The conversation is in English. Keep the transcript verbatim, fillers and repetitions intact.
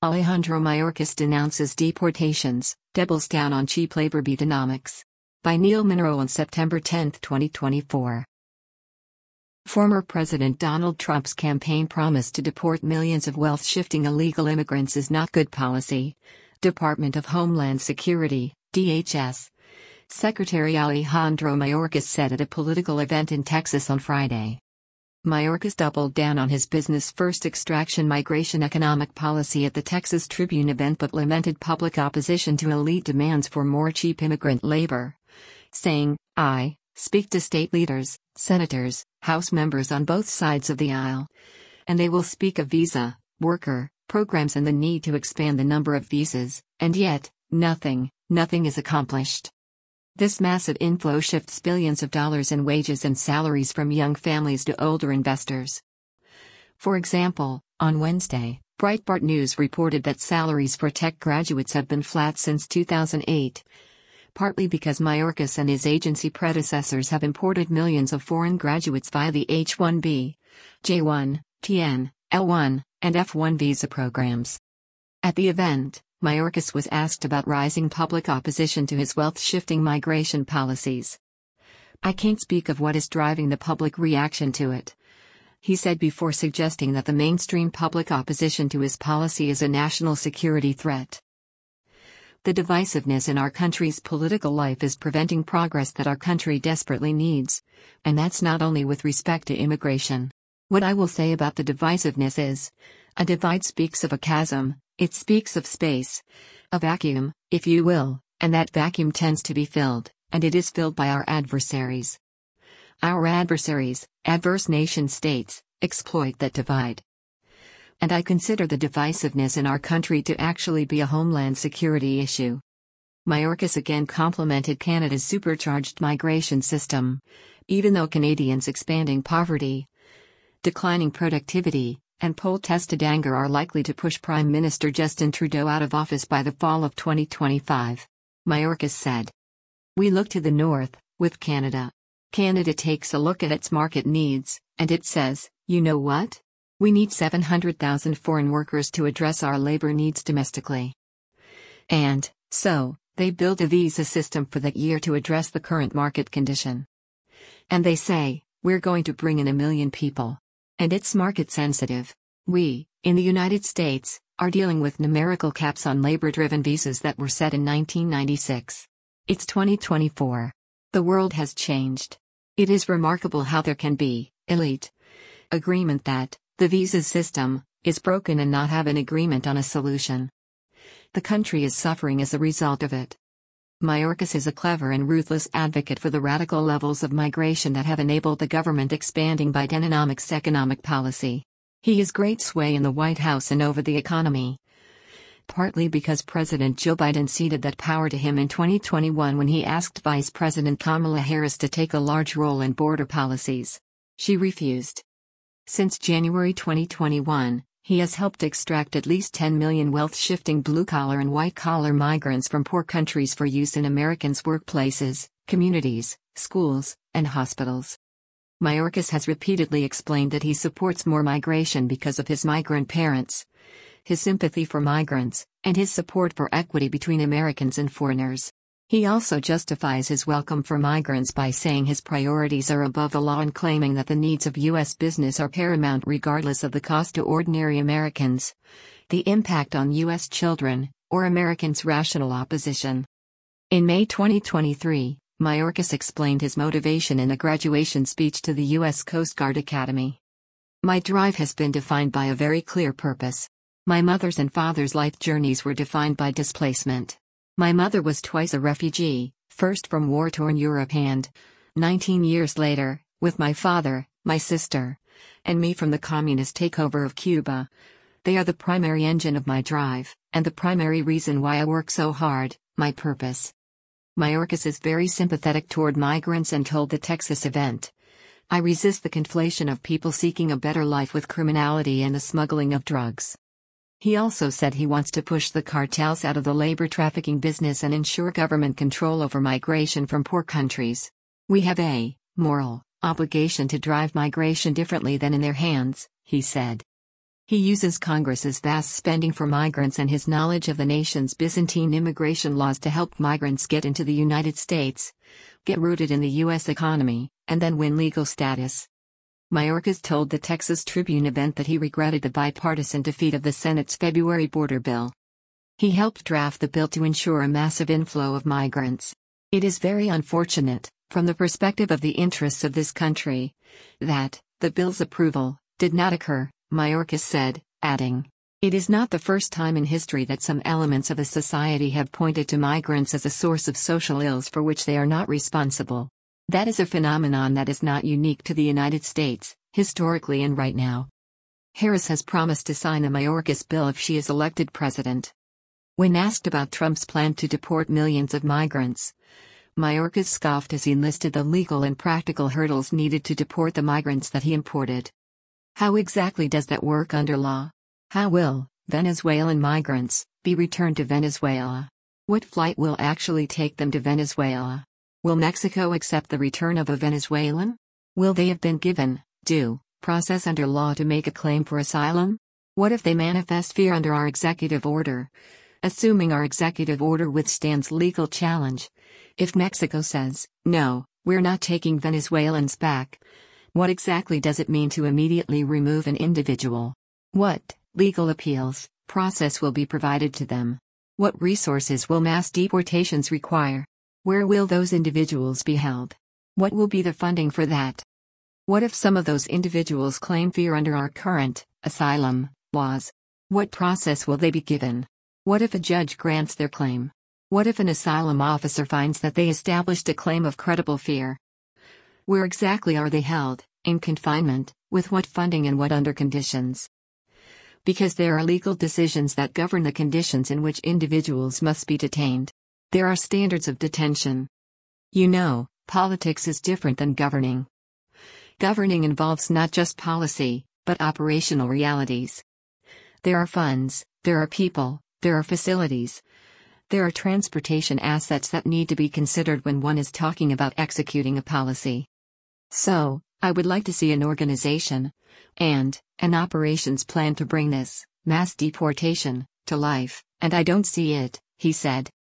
Alejandro Mayorkas denounces deportations, doubles down on cheap labor Beatonomics. By Neil Monroe on September tenth, twenty twenty-four. Former President Donald Trump's campaign promise to deport millions of wealth-shifting illegal immigrants is not good policy. Department of Homeland Security, D H S. Secretary Alejandro Mayorkas said at a political event in Texas on Friday. Mayorkas doubled down on his business-first extraction migration economic policy at the Texas Tribune event but lamented public opposition to elite demands for more cheap immigrant labor, saying, "I speak to state leaders, senators, House members on both sides of the aisle, and they will speak of visa, worker, programs and the need to expand the number of visas, and yet, nothing, nothing is accomplished. This massive inflow shifts billions of dollars in wages and salaries from young families to older investors." For example, on Wednesday, Breitbart News reported that salaries for tech graduates have been flat since two thousand eight, partly because Mayorkas and his agency predecessors have imported millions of foreign graduates via the H one B, J one, T N, L one, and F one visa programs. At the event, Mayorkas was asked about rising public opposition to his wealth-shifting migration policies. "I can't speak of what is driving the public reaction to it," he said before suggesting that the mainstream public opposition to his policy is a national security threat. "The divisiveness in our country's political life is preventing progress that our country desperately needs, and that's not only with respect to immigration. What I will say about the divisiveness is, a divide speaks of a chasm. It speaks of space, a vacuum, if you will, and that vacuum tends to be filled, and it is filled by our adversaries. Our adversaries, adverse nation states, exploit that divide. And I consider the divisiveness in our country to actually be a homeland security issue." Mayorkas again complimented Canada's supercharged migration system, even though Canadians' expanding poverty, declining productivity, and poll-tested anger are likely to push Prime Minister Justin Trudeau out of office by the fall of twenty twenty-five. Mayorkas said, "We look to the north, with Canada. Canada takes a look at its market needs, and it says, you know what? We need seven hundred thousand foreign workers to address our labor needs domestically. And, so, they build a visa system for that year to address the current market condition. And they say, we're going to bring in a million people. And it's market sensitive. We, in the United States, are dealing with numerical caps on labor-driven visas that were set in nineteen ninety-six. It's twenty twenty-four. The world has changed. It is remarkable how there can be, elite, agreement that, the visa system, is broken and not have an agreement on a solution. The country is suffering as a result of it." Mayorkas is a clever and ruthless advocate for the radical levels of migration that have enabled the government expanding Bidenomics economic policy. He has great sway in the White House and over the economy, partly because President Joe Biden ceded that power to him in twenty twenty-one when he asked Vice President Kamala Harris to take a large role in border policies. She refused. Since January twenty twenty-one, he has helped extract at least ten million wealth-shifting blue-collar and white-collar migrants from poor countries for use in Americans' workplaces, communities, schools, and hospitals. Mayorkas has repeatedly explained that he supports more migration because of his migrant parents, his sympathy for migrants, and his support for equity between Americans and foreigners. He also justifies his welcome for migrants by saying his priorities are above the law and claiming that the needs of U S business are paramount regardless of the cost to ordinary Americans, the impact on U S children, or Americans' rational opposition. In May twenty twenty-three, Mayorkas explained his motivation in a graduation speech to the U S Coast Guard Academy. "My drive has been defined by a very clear purpose. My mother's and father's life journeys were defined by displacement. My mother was twice a refugee, first from war-torn Europe and, nineteen years later, with my father, my sister, and me from the communist takeover of Cuba. They are the primary engine of my drive, and the primary reason why I work so hard, my purpose." Mayorkas is very sympathetic toward migrants and told the Texas event, "I resist the conflation of people seeking a better life with criminality and the smuggling of drugs." He also said he wants to push the cartels out of the labor trafficking business and ensure government control over migration from poor countries. "We have a moral obligation to drive migration differently than in their hands," he said. He uses Congress's vast spending for migrants and his knowledge of the nation's Byzantine immigration laws to help migrants get into the United States, get rooted in the U S economy, and then win legal status. Mayorkas told the Texas Tribune event that he regretted the bipartisan defeat of the Senate's February border bill. He helped draft the bill to ensure a massive inflow of migrants. It is very unfortunate, from the perspective of the interests of this country, that the bill's approval did not occur, Mayorkas said, adding, "It is not the first time in history that some elements of a society have pointed to migrants as a source of social ills for which they are not responsible. That is a phenomenon that is not unique to the United States, historically and right now." Harris has promised to sign the Mayorkas bill if she is elected president. When asked about Trump's plan to deport millions of migrants, Mayorkas scoffed as he listed the legal and practical hurdles needed to deport the migrants that he imported. How exactly does that work under law? How will Venezuelan migrants be returned to Venezuela? What flight will actually take them to Venezuela? Will Mexico accept the return of a Venezuelan? Will they have been given due process under law to make a claim for asylum? What if they manifest fear under our executive order? Assuming our executive order withstands legal challenge. If Mexico says, "No, we're not taking Venezuelans back," what exactly does it mean to immediately remove an individual? What legal appeals process will be provided to them? What resources will mass deportations require? Where will those individuals be held? What will be the funding for that? What if some of those individuals claim fear under our current asylum laws? What process will they be given? What if a judge grants their claim? What if an asylum officer finds that they established a claim of credible fear? Where exactly are they held, in confinement, with what funding and what under conditions? Because there are legal decisions that govern the conditions in which individuals must be detained. There are standards of detention. You know, politics is different than governing. Governing involves not just policy, but operational realities. There are funds, there are people, there are facilities. There are transportation assets that need to be considered when one is talking about executing a policy. So, I would like to see an organization and an operations plan to bring this mass deportation to life, and I don't see it, he said.